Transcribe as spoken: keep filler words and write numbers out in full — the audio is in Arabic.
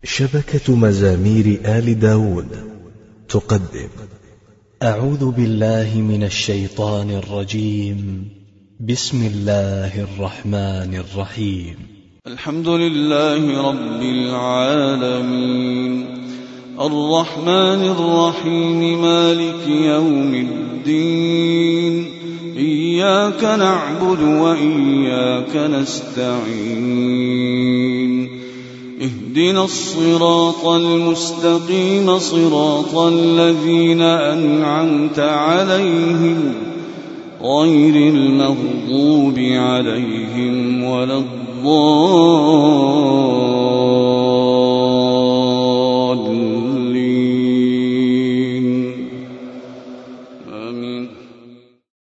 شبكة مزامير آل داود تقدم أعوذ بالله من الشيطان الرجيم. بسم الله الرحمن الرحيم. الحمد لله رب العالمين الرحمن الرحيم مالك يوم الدين إياك نعبد وإياك نستعين اهدنا الصراط المستقيم صراط الذين أنعمت عليهم غير المغضوب عليهم ولا الضالين